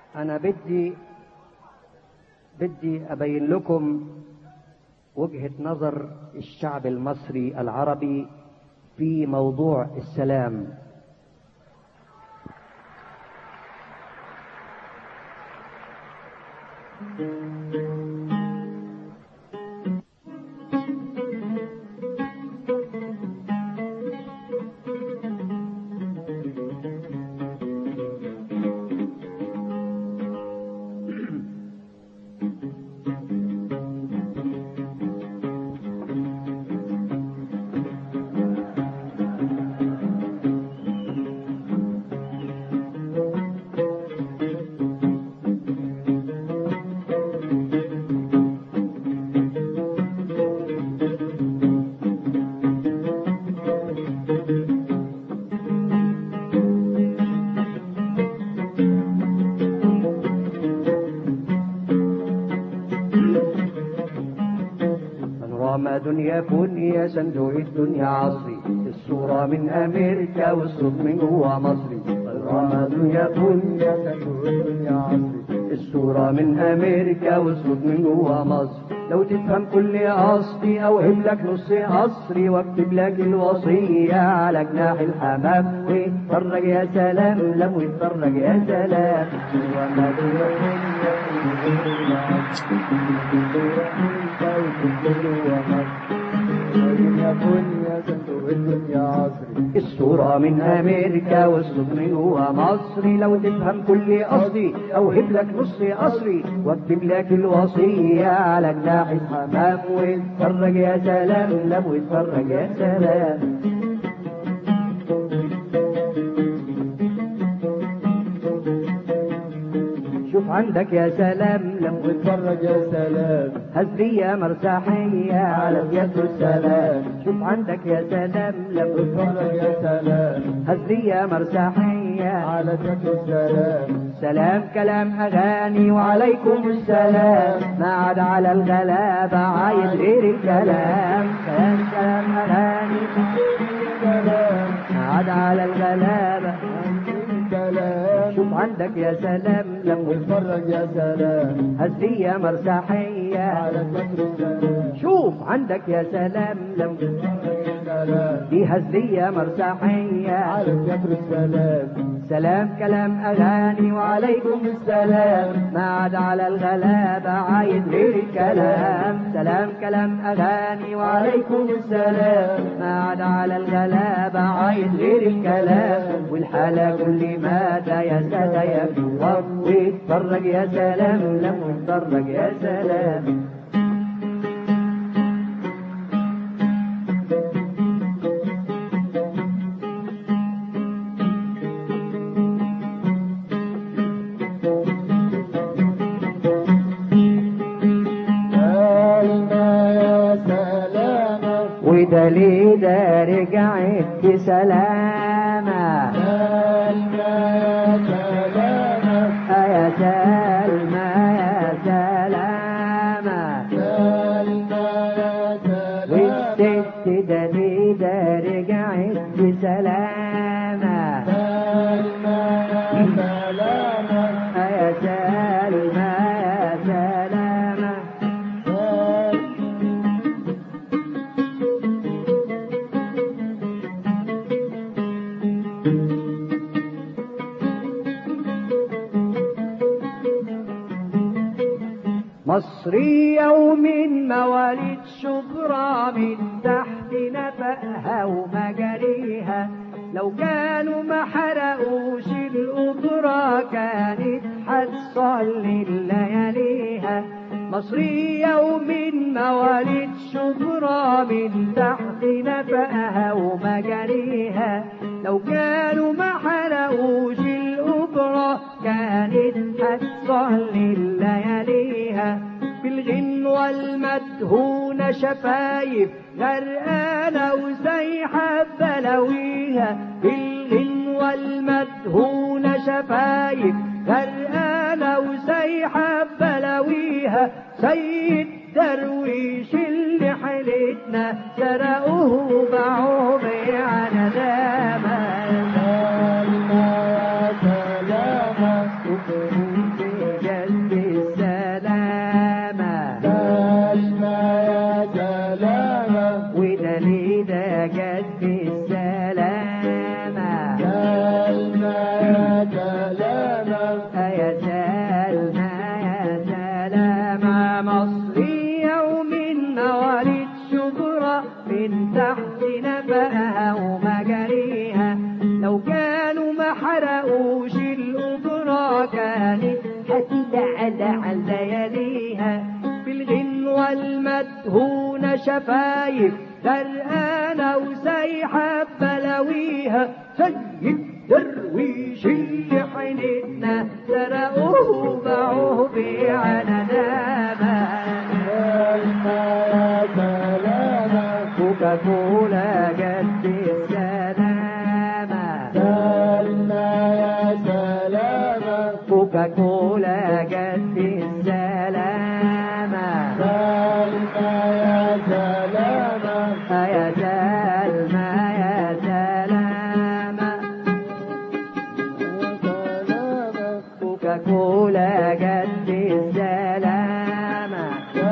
أنا بدي أبين لكم وجهة نظر الشعب المصري العربي في موضوع السلام. دنيا كونيا صندوق الدنيا عصري، الصورة من أمريكا والصوت من جوا مصري. الرامة دنيا كونيا صندوق الدنيا عصري، الصورة من أمريكا والصوت من جوا مصر. لو تفهم كل قصدي أوهب لك نص قصري واكتب لك الوصية على جناح الحمام. واتفرج يا سلام لم واتفرج يا سلام. الرامة دنيا كونيا صندوق الدنيا عصري، الصورة من أمريكا والصوت من جوا مصري. لو تفهم كل قصدي أوهب لك نص قصري واكتب لك الوصية على جناح الحمام. واتفرج يا سلام لم واتفرج يا سلام. شوف عندك يا سلام لم واتفرج يا سلام. هزية مرساحية على اليد السلام. شوف عندك يا سلام لم واتفرج يا سلام. هزية مرساحية على اليد السلام. سلام كلام أغاني وعليكم السلام. ما عاد على الغلابة عايز غير الكلام. سلام كلام أغاني ما عاد على الغلابة. شوف عندك يا سلام لم واتفرج يا سلام. هزية مرساحية على الكسر السلام. شوف عندك يا سلام لم واتفرج يا سلام. دي هزية مرساحية على الكسر السلام. سلام كلام أغاني وعليكم السلام. ما عاد على الغلابة عايز غير الكلام. سلام كلام أغاني وعليكم السلام. ما عاد على الغلابة عايز غير الكلام. والحالة كل ماذا يا سادة يا كواب. واتفرج يا سلام لم واتفرج يا سلام. ودلي ده رجعت بسلامة. يا سلمى يا سلامة. والست دلي ده رجعت بسلامة. يا سلمى يا سلامة. مصرية ومن مواليد شبرا، من تحت نفقها ومجاريها. لو كانوا ما حرقوش القدرة كانت هتصلي لياليها. مصرية ومن مواليد شبرا، من تحت نفقها ومجاريها. لو كانوا ما حرقوش القدرة كانت هتصلي لياليها. بالغنوة المدهونة شفايف غرقانة وسايحة بلاويها. بالغنوة المدهونة شفايف غرقانة وسايحة بلاويها. سيد درويش اللي حيلتنا سرقوه وباعوه بيع ندامة. يا سلمى يا سلامة مصرية ومن مواليد شبرا من تحت نبأها ومجاريها لو كانوا ما حرقوش القدرة كانت هتدعدع لياليها بالغنوة المدهونة شفايف غرقانة وسايحة بلاويها سيد درويش اللي حنتنا سرقوه وباعوه بيعنا داما كوكاكولا جد السلامة يا سلامة كوكاكولا جد السلامة يا سلامة يا سلمى يا سلامة كوكاكولا جد السلامة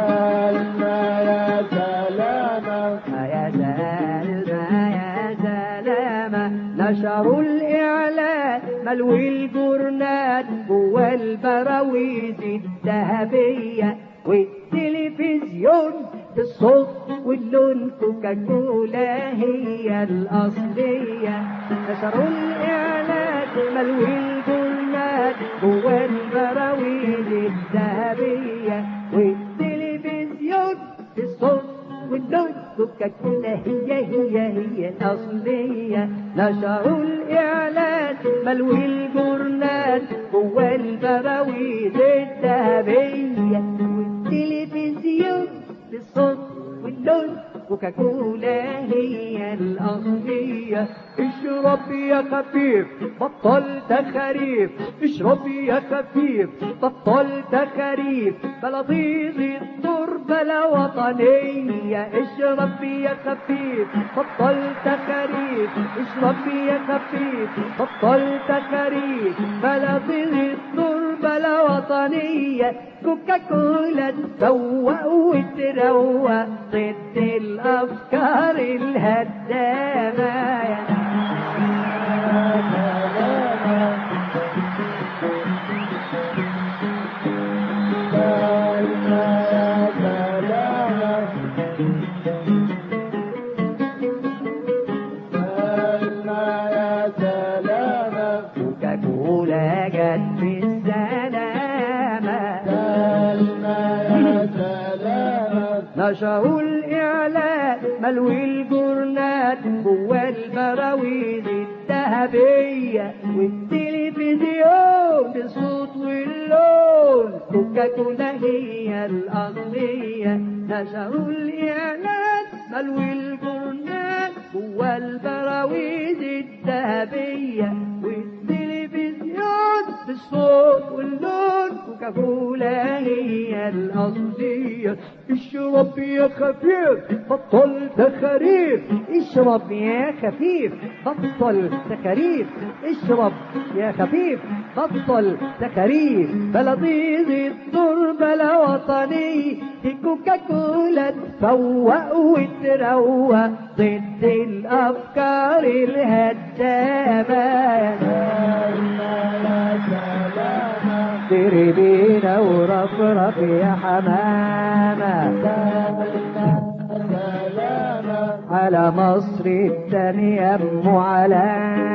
يا سلامة يا سلمى يا سلامة نشروا الإعلان ملوي الجورنال جوا البراويز الذهبية والتلفزيون بالصوت واللون كوكاكولا هي الأصلية نشروا الإعلان ملوي الجورنال جوا البراويز الذهبية والتلفزيون بالصوت واللون كوكاكولا هي الأصلية نشروا الإعلان ملوي الجورنال جوا البراويز الذهبية والتلفزيون بالصوت واللون كوكاكولا هي الأصلية اشرب يا خفيف بطل تخاريف اشرب يا خفيف بطل تخاريف بلا ضيض التربة لا وطنية اشرب يا خفيف بطل تخاريف اشرب يا خفيف بطل تخاريف بلا ضيض التربة لا وطنية كوكاكولا تفوق وتروق ضد الأفكار الهدامة كوكاكولا جت بالسلامة نشروا الإعلان ملوي الجورنال جوا البراويز الذهبية والتلفزيون بالصوت واللون كوكاكولا هي الأصلية نشروا الإعلان ملوي الجورنال جوا البراويز الذهبية والتلفزيون بالصوت واللون كوكاكولا هي الأصلية اشرب يا خفيف بطل تخاريف اشرب يا خفيف بطل تخاريف اشرب يا خفيف بطل تخاريف بلا ضيض التربة لا وطني دي كوكاكولا تفوق وتروق ضد الأفكار الهدامة سيري بينا ورفرف يا حمامة على مصر التانية أم علامة